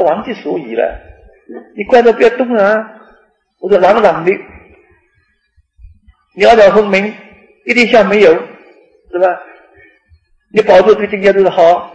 他忘记所以了。你关着不要动啊，我说朗朗的，鸟鸟分明，一点像没有，是吧？你保住对境界都是好，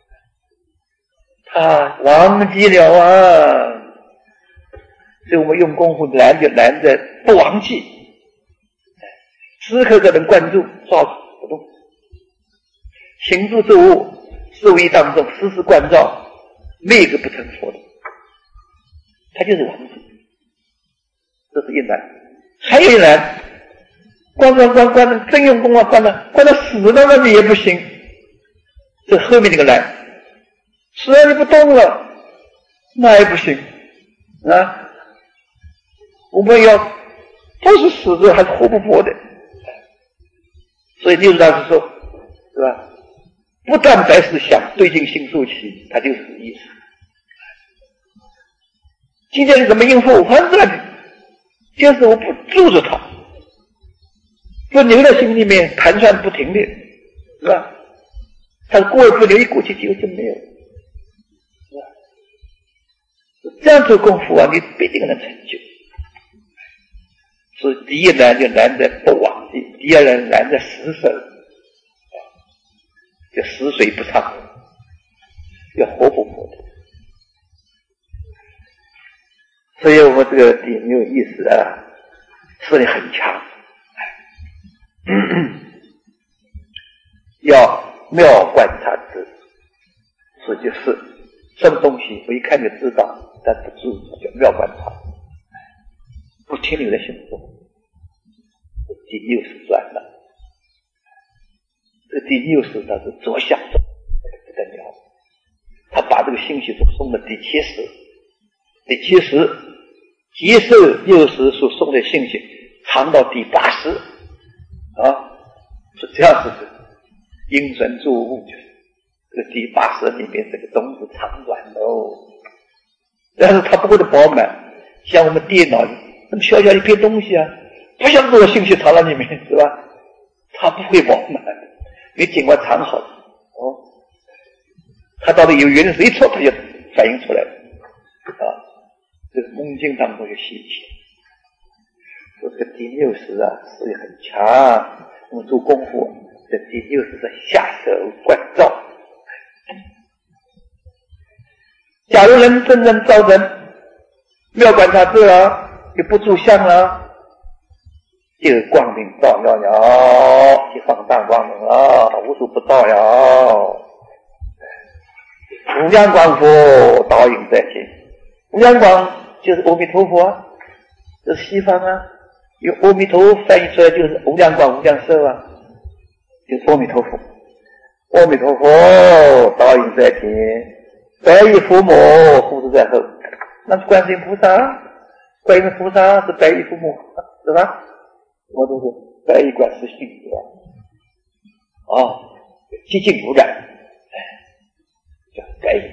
他忘记了啊。所以我们用功夫难就难在不忘记，时刻刻能关注，抓住不动，行住坐卧事物当中时时关照，没一个不成佛的，他就是忘记，这是一难。还有一难，关真用功啊，关到死了那你也不行，这后面这个难，死了你不动了那也不行啊。我们要不是死着还是活不活的，所以六祖大师说，是吧？不但在思想，对境心受起，它就是意思。今天你怎么应付？反正就是我不住着它，不留在心里面盘算不停的，是吧？它过而不留，一过去就没有，是吧？这样做功夫啊，你必定能成就。所以第一难就难在不忘记，第二难在死守，就死水不长，要活不活的。所以我们这个点没有意思啊，势力很强，要妙观察之，这就是什么东西我一看就知道，但不注意叫妙观察，不停留在心中。第60转了，这第60它是着相中不得了，他把这个信息送到第70接受60所送的信息藏到第80啊，是这样子的。因缘作物就是这个第80里面这个种子长短喽，但是它不会的饱满，像我们电脑那么小小一片东西啊，不像这个信息藏在里面，是吧？它不会饱满，你尽管藏好它到底有原始一错，它就反映出来了啊。这个梦境当中有细节，说这个第60啊，势力很强。我们做功夫，这第60是下手关照。假如人真正照人，妙观察智了，就不住相了。这个光明照耀了，就放大光明了，无所不照了。无量光佛导引在前，无量光就是阿弥陀佛啊，这是西方啊，用阿弥陀翻译出来就是无量光无量寿啊，就是阿弥陀佛。阿弥陀佛导引在前，白衣父母护持在后，那是观世音菩萨，观世音菩萨是白衣父母，是吧？我都是白衣观世音，是吧？寂静无染，叫白衣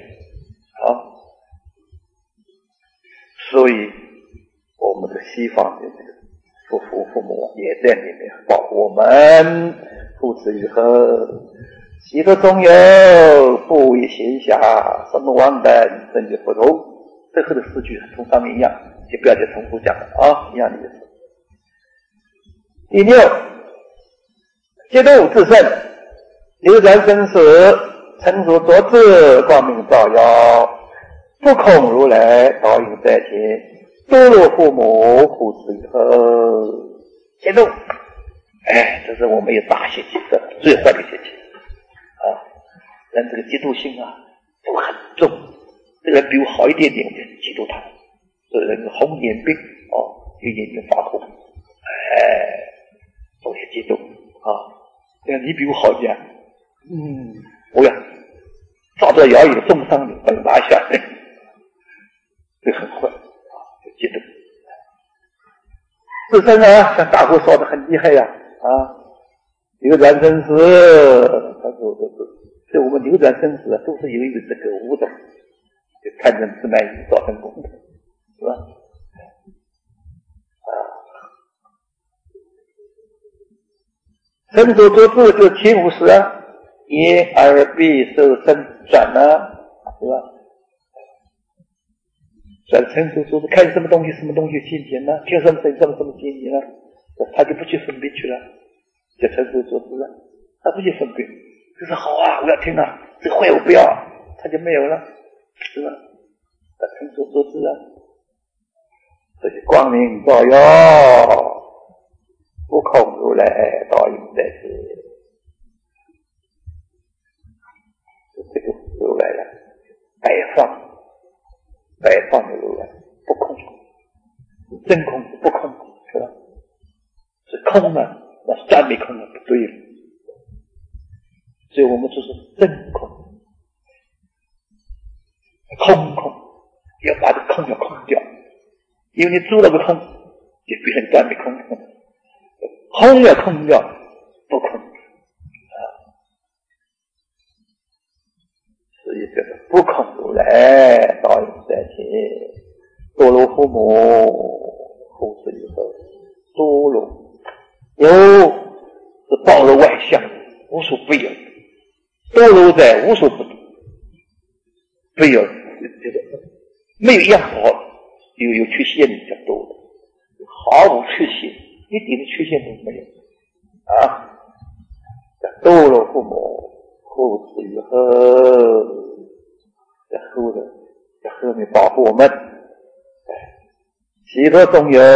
所以我们的西方的这个父母也在里面保护我们，护持于后，习得中有，不为闲暇，什么王等甚至佛头。最后的4句同上面一样，就不要再重复讲了啊，一样的意思。第6，接度自胜，流转生死，成所作智，光明照耀，不空如来导引在前，堕落父母护持以后。接度，这是我们有大邪气色，最坏的邪气人这个嫉妒心啊都很重，这个人比我好一点点，我就嫉妒他。这个人红眼病就眼睛发红，都是嫉妒你比我好一点，我要照着摇椅重伤你，把你拿下来，这很坏就嫉妒。自身像大火烧得很厉害流转生死，他说所以我们流转生死都是由于这个无懂，就贪嗔痴慢疑造成功德，是吧？身所作智就前50眼耳鼻舌身转是吧？ 所以成熟之后看什么东西什么东西新鲜呢？听什么声音什么新鲜呢？他就不去分别去了，就成熟之后了，他不去分别，就是好啊，我要听啊，这个坏我不要，他就没有了，是吧？他成熟之后了，这些光明照耀，不空如来导引在此，这个如来了，摆放的如来，不空，真空是不空，是吧？是空了，那是赞美空了，不对了。所以我们就是真空，空，要把这空要空掉，因为你住了个空，就变成赞美空，空要空掉，不空啊，所以这个不空如来导引在前，多罗父母后世以后，多罗有是包罗万象，无所不有，多罗在无所不有，没有一样好有缺陷的叫多罗，毫无缺陷，一点的缺陷都没有啊！多罗父母后世以后，在后面保护我们，其他中有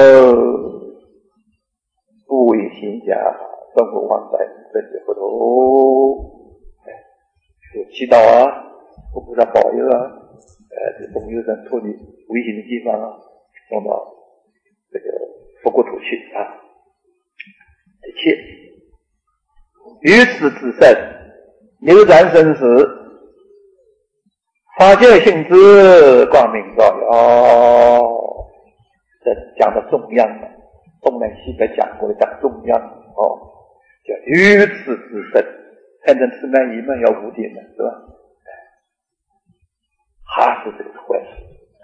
不为行家生活往来甚至不同，有祈祷啊，我菩萨保佑啊，这中有人脱离危险的地方啊，送到这个佛国土去啊，一切于此之身，流转生死，法界性质，光明照耀。这讲的中央了，东南西北讲过的，讲中央哦，叫于此之身，贪嗔痴慢疑慢要无点的，是吧？还是这个坏事。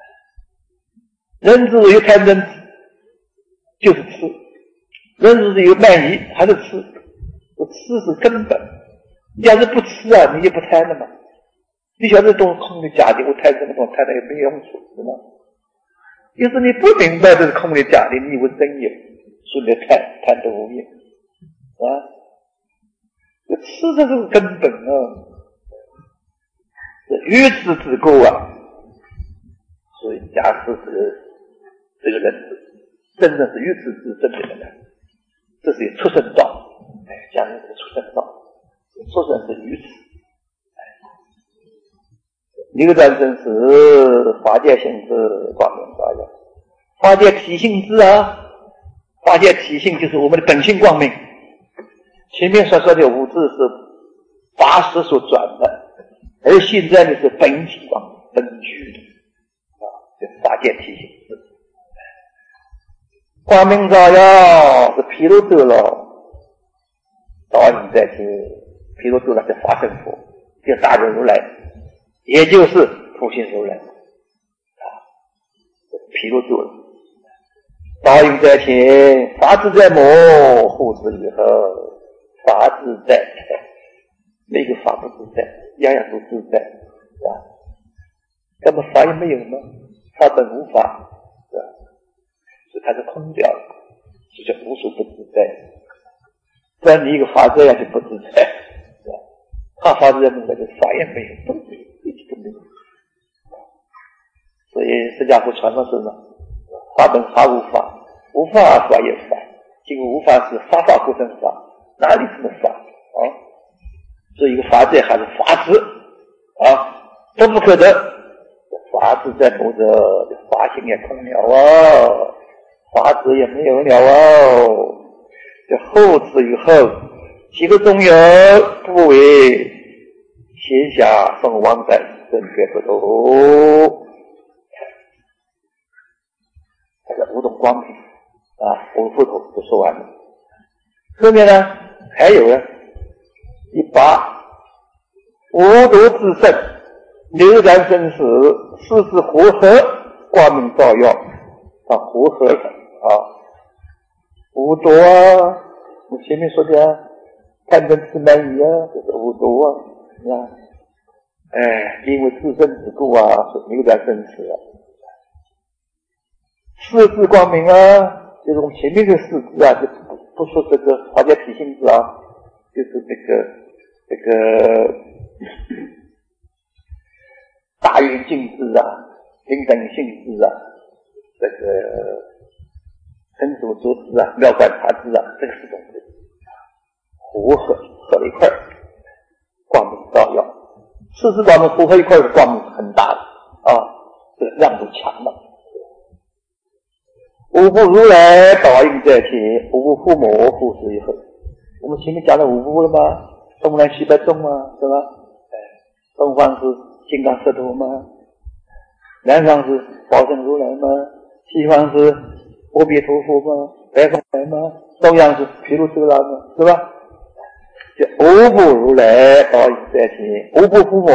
人之有贪嗔痴，就是吃；人之有慢疑，还是吃。吃是根本。你要是不吃啊，你就不贪了嘛。你晓得都是空的假的，我贪什么东西，贪了也没用处，是吗？要是你不明白这是空的假的，你以为真有，所以你贪得无厌啊！吃这是根本啊，是愚痴之过啊！所以假使是这个人真正是愚痴之真的人呢，这是有出生道，讲的这个出生道，出生是愚痴。流转生死，法界性质，光明照耀。法界体性质啊，法界体性就是我们的本性光明。前面所说的五字是法识所转的，而现在呢是本体光明，本具的啊，这法界体性质。光明照耀是毗卢遮罗导引在前，毗卢遮罗是法身佛，叫大日如来。也就是普贤如来啊，毗卢遮罗导引在前，法自在母，护持以后，法自在，那个法不自在，样样都自在，是吧？那么法也没有吗？法本无法，是吧？所以它是空掉了，所以叫无所不自在。不然你一个法这样就不自在，是吧？他法自在母的法也没有，都没有。所以释迦佛传说是什么？法本法无法，无法法也法，这个无法是法法不成法，哪里是个法啊？所以一个法在还是法执啊，都不可得。法执在母者，法性也空了哦，法执也没有了哦。这后此以后，其个中有不为闲暇送往在正觉不同。这个五种光明啊，五佛头都说完了。后面呢还有呢，18无毒之身，流转生死，世事和合，光明照耀啊，和合了啊，无毒啊，我前面说的贪嗔痴慢疑啊，这是无毒啊，是吧？因为自身之故啊，是流转生死啊。 四字光明啊，就是我们前面这四字啊，就不说这个法界体性字啊，就是这个大圆镜字啊，平等性字啊，这个成熟足字啊，妙观察字啊，这个四种字合了一块，光明照耀。四字光明合合一块的光明很大的啊，这个亮度强了。五部如来导引在前，五部父母护持以后。我们前面讲了五部了吗？东南西北中嘛，是吧？东方是金刚舌头嘛，南方是宝生如来嘛，西方是阿弥陀佛嘛，北方来嘛，中央是毗卢遮那嘛，是吧？就五部如来导引在前，五部父母，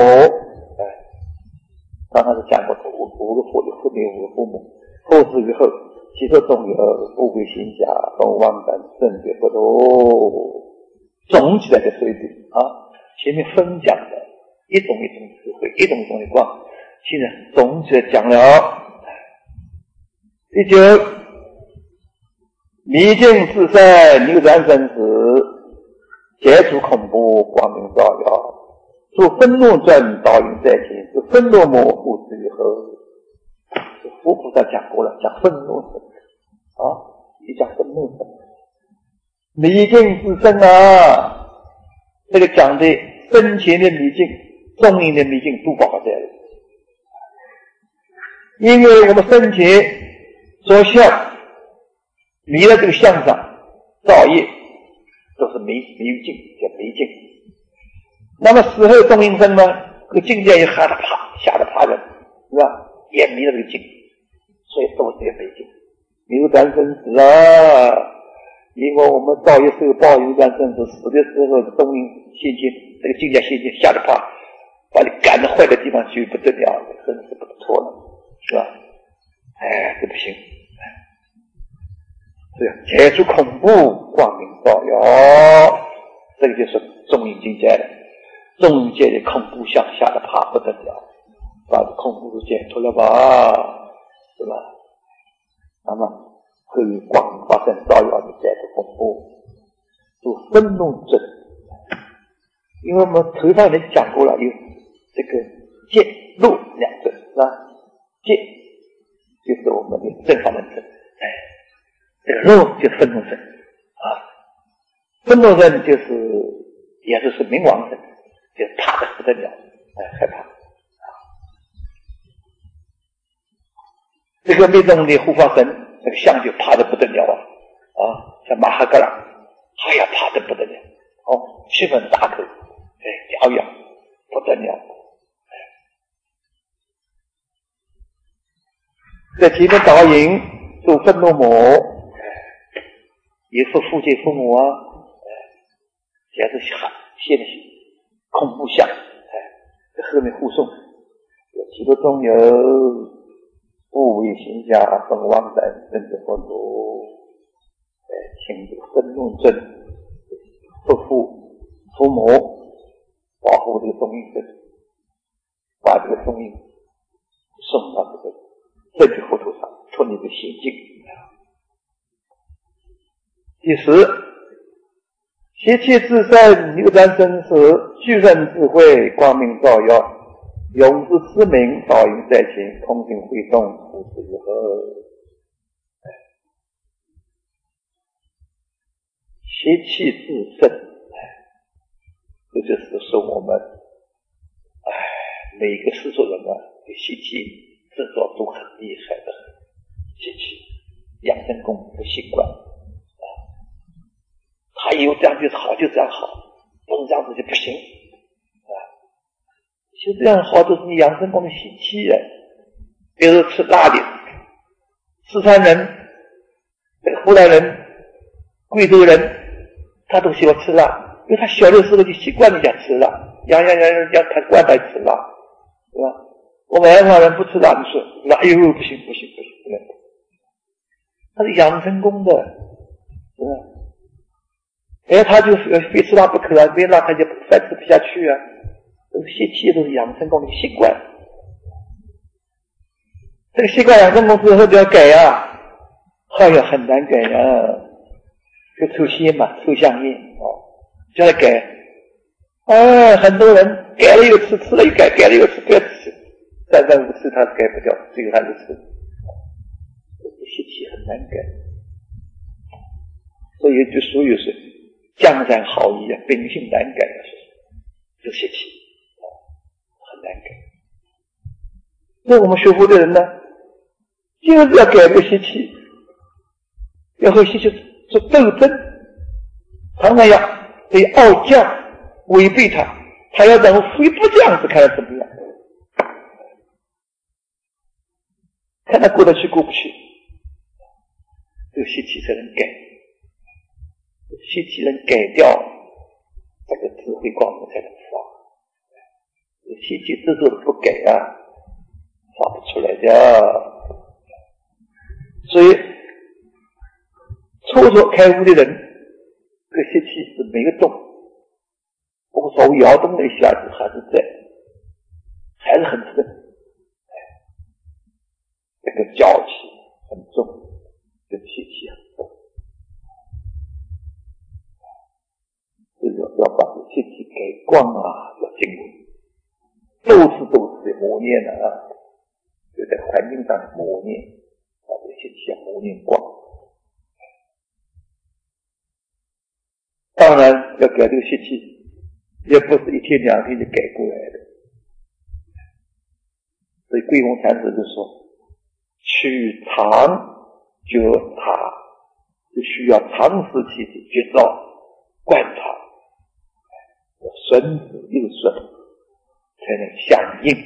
刚才是讲过五个佛的后面五个父母，后世以后，其实中有不归行下，东方等正觉不多，总起来的水平啊，前面分讲的一种一种智慧，一种一种的光，现在总起来讲了。第九，迷境自在，扭转生死，解除恐怖，光明照耀，助愤怒正导引在前，是愤怒模糊之以后。佛菩萨讲过了，讲愤怒症啊，也讲愤怒症。迷境自身啊，这个讲的深浅的迷境，中阴的迷境都包括在了。因为我们生前所相迷了这个相上造业，都是迷境，叫迷境。那么死后中阴身呢，这个境界也吓得怕人，是吧？也迷了这个境，所以都是这个迷境。扭转生死啊，因为我们造业受报，扭转生死，死的时候中阴现前，这个境界现前吓得怕，把你赶到坏的地方去不得了，生死不错了，是吧？这不行。这样解除恐怖，光明照耀，这个就是中阴境界了。中阴界的恐怖相吓得怕不得了，把恐怖都解脱了吧，是吧？那么可以光明发生照耀的解除恐怖，做愤怒症。因为我们头上人讲过了，有这个戒怒两症，是吧？戒就是我们的正法门症，这个怒就是愤怒症啊，愤怒症就是也就是冥王症，就是怕得不得了，害怕。这个密宗的护法神，这个相就怕得不得了啊！像马哈格拉，怕得不得了，气氛大口，獠牙不得了。在前面导引做愤怒魔，也是父亲父母啊，也是现的恐怖相，在后面护送，有许多中有。不为行下分妄等甚至佛陀，请这个愤怒症父母保护这个中阴症，把这个中阴送到这个正觉佛陀上，脱离这个邪境。第十，习气自身，扭转生死，具身智慧，光明照耀。永之知明，导引在前，空性会动，护持以后。习气自身，这就是说我们每个世俗人啊，对习气制作都很厉害的习气，养生功的习惯他以为这样就是好，就这样好，不能这样子就不行。就这样好，都是你养生功的习气啊。比如吃辣的，四川人、这个湖南人、贵州人，他都喜欢吃辣，因为他小的时候就习惯人家吃辣，养他惯他吃辣，对吧？我们南方人不吃辣，你说辣，不行，不能。他是养生功的，是吧？他就非吃辣不可啊，没辣他就饭吃不下去啊。这个习气都是养生功的习惯，这个习惯养生功之后就要改啊， 哎呀，很难改呀，就抽烟嘛，抽香烟叫他改。很多人改了又吃，吃了又改，改了又吃，改吃，3、5次他是改不掉，最后他就吃。习气很难改，所以就所有是江山好义啊，秉性难改的这习气很难改。所以我们学佛的人呢，就是要改变习气，要和习气做斗争，常常要对傲犟违背他要让我非不这样子，看他怎么样，看他过得去过不去。这个习气才能改，习气能改掉，这个智慧光明才能发。习气执着的不改发不出来的。所以初开悟的人，这个习气是没有动，我们稍微摇动了一下子，还是在，还是很深，这个娇气很重。这习气很重，所以要把这习气改光要经过都是磨练的就在环境上磨练，把这习气磨练光。当然要改这个习气，也不是1天2天就改过来的。所以桂洪禅师就说，取常觉察是需要长时期的觉照观察，顺子又顺才能相应。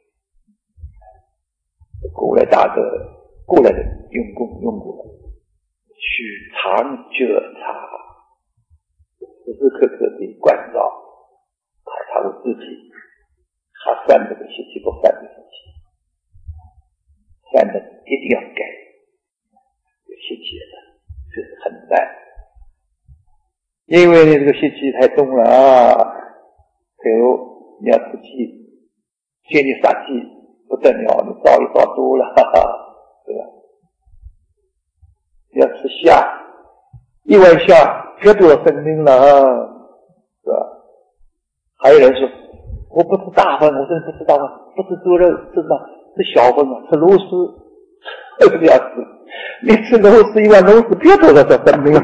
古来大德过来的用过取常觉察，时时刻刻的观照他的自己，他犯这个习气不犯的习气，犯的一定要改。习气这是很难，因为这个习气太重了比如你要吃鸡，见你杀鸡不得了，你烧一烧多了，对吧？你要吃虾，1碗虾可多少生命了是吧？还有人说我不吃大份，我真的不吃大份，不吃猪肉，吃什么？吃小份吃螺丝，这个要吃。你吃螺丝1碗螺丝别多少生命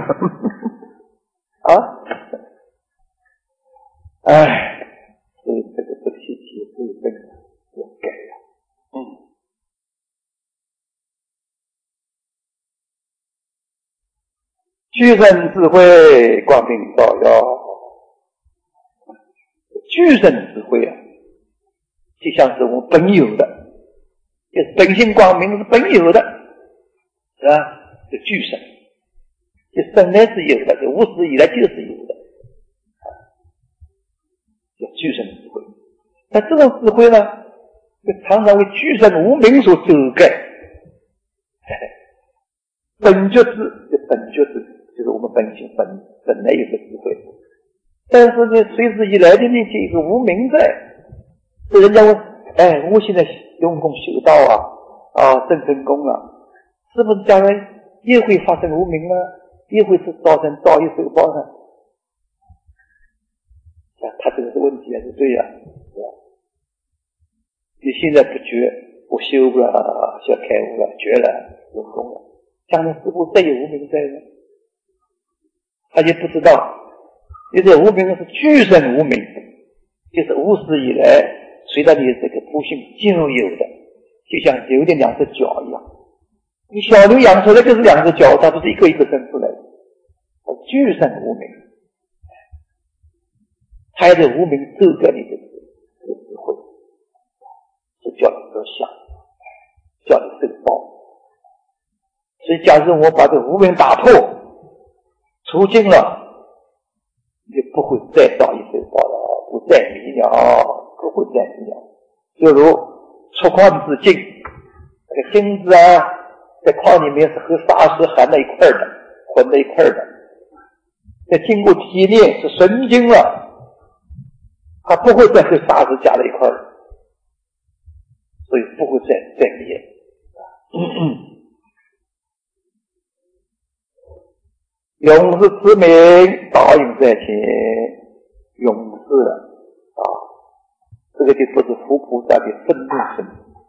所以这个习气是真的要改具身智慧光明照耀，具身智慧就像是我们本有的，就是本性光明是本有的，是吧？这具身，这本来是有的，这无始以来就是有的，叫具身智慧。但这种智慧呢，就常常为具身无明所遮盖。本觉就是我们本性本来有个智慧，但是呢，随之以来的那些一个无明在，所以人家问，我现在用功修道正功是不是将来也会发生无明呢？也会是造成造业受报呢？他这个是问题还是对呀？你现在不觉，我修了，想开悟了，觉了，有功了，将来是不是再有无明在呢？他就不知道，因为无明是具身无明，就是无始以来随着你这个不幸进入有的，就像牛的2只脚一样。你小牛养出来就是2只脚，它不是一个一个生出来的，具身无明，还有无明遮盖你的智慧，就叫你得想，叫你受报。所以假如我把这无明打破除尽了，你不会再造业受报了，不再迷了，不会再迷了。就如出矿之金，这个金子在矿里面是和砂石含在一块的，混在一块的，在经过提炼是纯金了，它不会再和砂石加在一块的，所以不会再灭。 勇士之名，导引在前。勇士啊，这个就不是佛菩萨的愤怒声。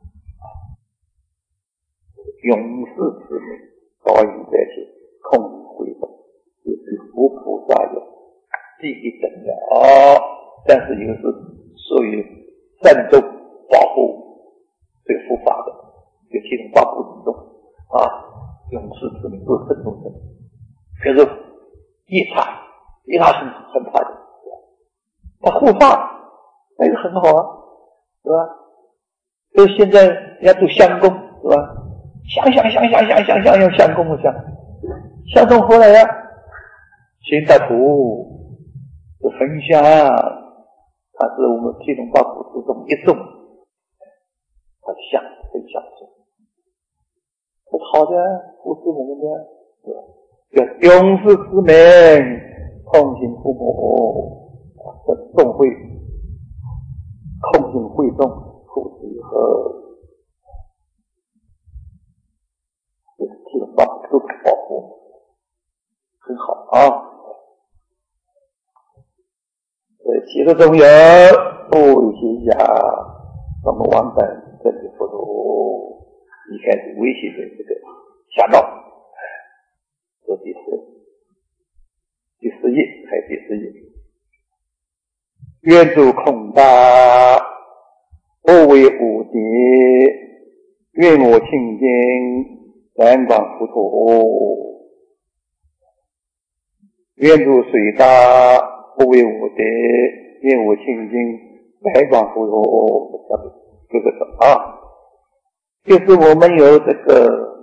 勇士之名，导引在前，空灵回动，就是佛菩萨的第一等了。但是又是属于战斗保护这个佛法的，就其中八部之中啊，勇士之名都是愤怒声。可是一查是很怕的，他护法那个很好啊，是吧？所以现在人家做相公，是吧？相公相公回来呀，新大图的分享，它是我们七种八部之中一种，它相分享中，这是好的，不是我们的，是吧？勇士之名，空行父母，众会，空行会众，父子和就是七种八部都可以保护，很好啊。其实中有不一下，我们王本这里佛陀一开始威胁的这个侠盗。这第四页，还有第四页。愿主空大，不为无敌，愿我清净，南广佛陀。愿主水大，不为无敌，愿我清净，南广佛陀。这个啊，就是我们有这个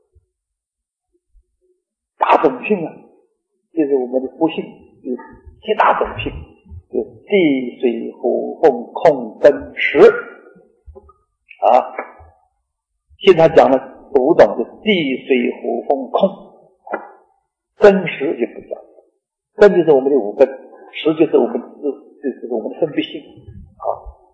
大种性啊，就是我们的佛性，就是七大种性，就是地水火风空灯石啊。现在讲了五种，就是地水火风空，灯石就不讲，灯就是我们的五根，石就是我们的分别性啊。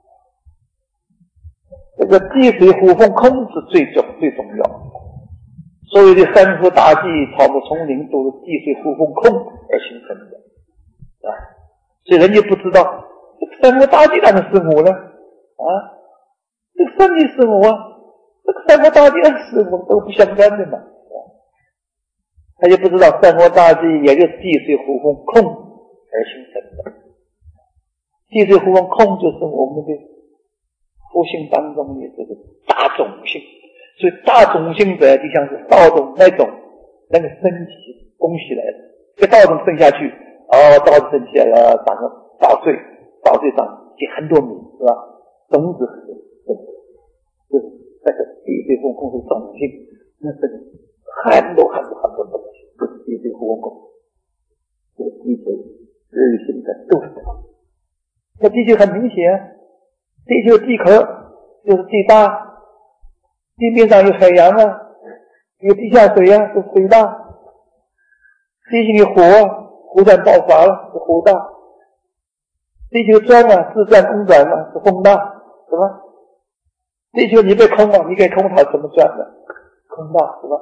这个地水火风空是最重要。所有的山河大地、草木丛林都是地水火风空而形成的啊，所以人家不知道这个山河大地哪能是我呢？啊，这个山地是我啊，这个山河大地是我都不相干的嘛。他也不知道山河大地也就是地水火风空而形成的。地水火风空就是我们的佛性当中的这个大种性。所以大种性者就像是稻种那种那个升起供起来的，这个稻种生下去，稻子生起来了，长个稻穗上结很多米，是吧？种子就是那个地水火风是种性，那是很多东西，这是地水火风，这个地球日行的都是这样。这地球很明显，地球地壳就是地大。地面上有海洋啊，有地下水啊，是水大；地心有火啊，火山爆发了，是火大；地球转啊，自转公转啊，是风大，是吧？地球你被空了，你给空它怎么转呢？空大，是吧？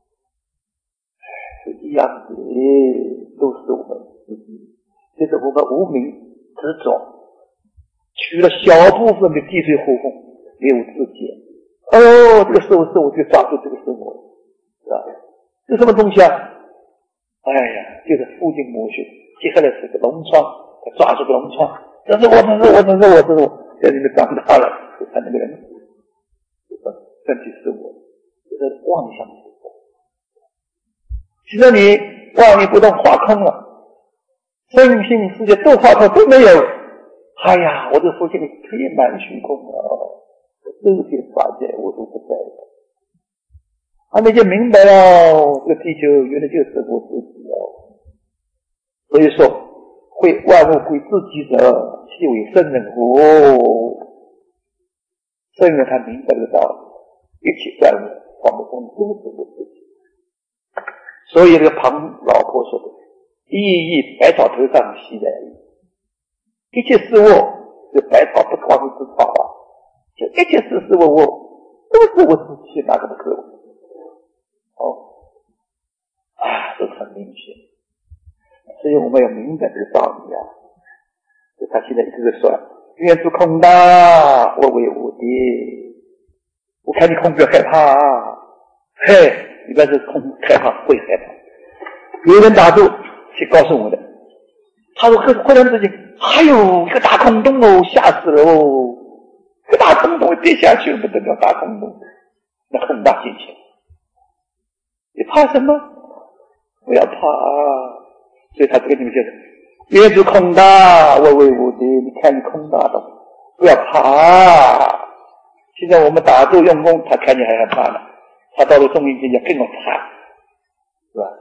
是一样的，都是我们自己，这是我们无名执着，取了小部分的地水火风，没有自觉。这个是我就抓住这个是我，是吧？这什么东西啊？哎呀，就是附近魔学，接下来是个脓疮，抓住个脓疮，这是我，在里面长大了，才那个人，身体是我，这是妄想是我。其实你妄念不动，化空了，身心世界都化空，都没有。哎呀，我这佛性遍满虚空啊！这些法界我都不在了，他们就明白了，这个地球原来就是我自己哦。所以说，会万物归自己者，其为圣人乎？圣人他明白得到，一切万物万物中都是我自己。所以这个庞老婆说的“一叶百草头上悉来”，一切事物，这百草不光是草啊。就一切事物都是我自己，哪个不是我？这是很明显。 所以我们要明白这个道理啊。所以他现在一直在说，愿主空大，我为无敌。我看你空不要害怕啊，嘿，一般是空害怕会害怕。有人打住去告诉我的，他说忽然之间还有一个大空洞哦，吓死了哦，一个大空洞跌下去不得了，大空洞，那很大心情。你怕什么？不要怕啊！所以他这个里面就是愿主空大，我为无敌。你看你空大的，不要怕。现在我们打坐用功，他看你还害怕呢，他到了中阴境界更要怕，是吧？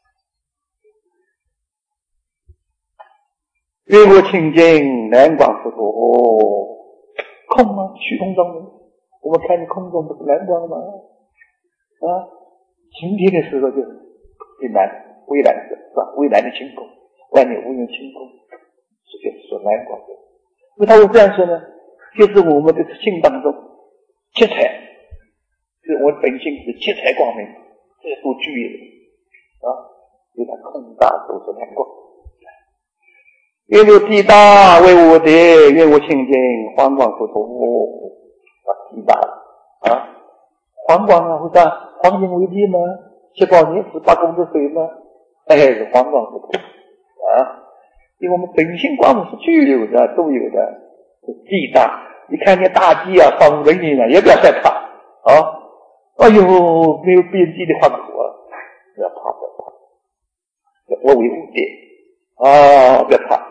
愿我清净南广佛陀，空吗？虚空中呢？我们看你空中不是蓝光吗？啊，晴天的时候就是蓝，蔚蓝色是吧？蔚蓝的晴空，外面无云晴空，这就是说蓝光的。为他会这样说呢？就是我们的心当中七彩，就是我本性是七彩光明，这都具有的啊，有它空大都是蓝光。愿我地大为我的，愿我清净黄光佛陀啊，地大啊，黄光啊，为啥黄金为地吗？7宝年是8公的水吗？哎，是黄光佛陀啊，因为我们本性光明是具有的，都有的。地大，你看见大地啊，放人影啊，也不要害怕啊！哎呦，没有边际的话口啊，不要怕，不要怕，我为无敌啊，不要怕，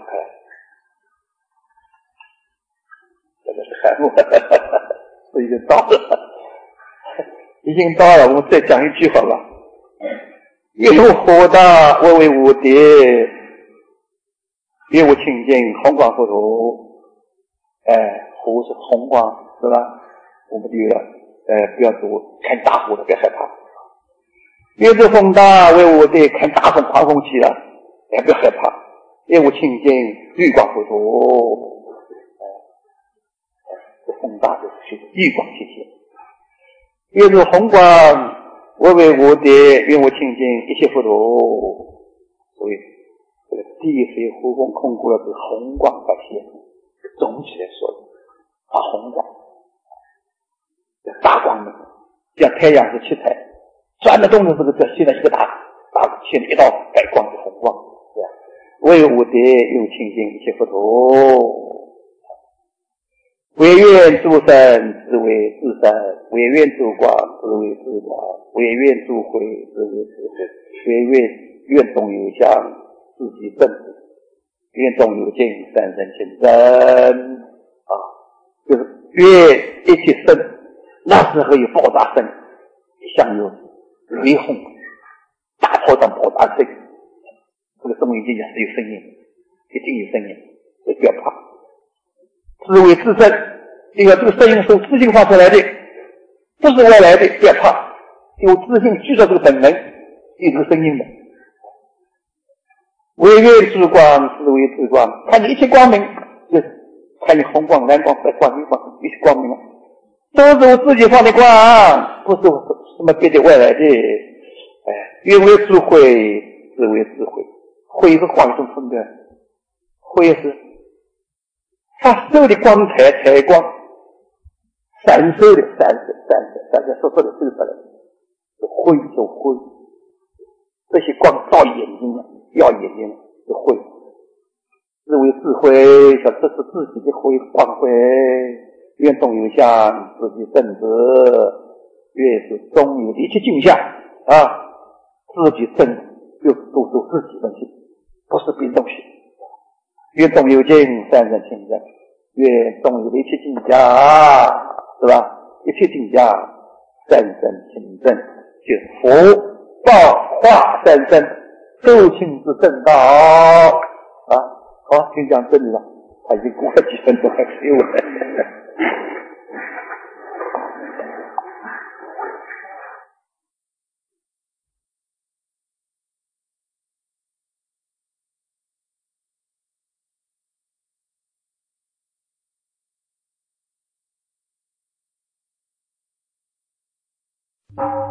这个是开悟，这已经到了，已经到了，我们再讲一句好吧？愿我火大，我为无敌，愿我清净红光佛陀。火是红光，是吧？我们就要不要多看大火的，不要害怕。愿这风大为我的，看大风狂风起了，不要害怕。愿我清净绿光佛陀，这风大就是绿光气体。愿这红光我为我的，愿我清净一切佛陀。所以这个地水火风空过了是红光发现。总体来说发红光，大光明，像太阳是七彩，转的动的这个现在一个大现在一道白光的红光，是吧？为我的有清净一切佛陀，唯愿诸神自为自神，唯愿诸光自为自光，唯愿诸慧自为自慧，愿众有相自己正直。愿众有尽三生清真啊，就是愿一切生，那时候有爆炸声，像有雷轰，大炮仗爆炸声，这个中阴境界是有声音，一定有声音，所以不要怕。自为自身，因为这个声音是自性发出来的，不是外来的，不要怕，有自性具足这个本能，有这个声音的。唯愿之光，是为之光，看你一切光明，就是看你红光、蓝光、白光、绿光，一切光明，都是我自己放的光，不是什么别的外来的。愿为智慧，是为智慧，慧是黄中分的，慧是发射的光彩，彩光，闪烁的闪烁烁的射出来，慧就慧，这些光照眼睛了。要眼睛的慧，自为智慧，小这是自己的慧光辉，愿众有相，自己正直，愿是中有的一切镜像啊，自己正就都是自己东西，不是别的东西。愿众有尽三生清净，愿众有的一切镜像是吧？一切镜像三生清净，就是佛报化三生。受亲自正道啊！好，先讲这里了，他已经过了几分钟，还给我了。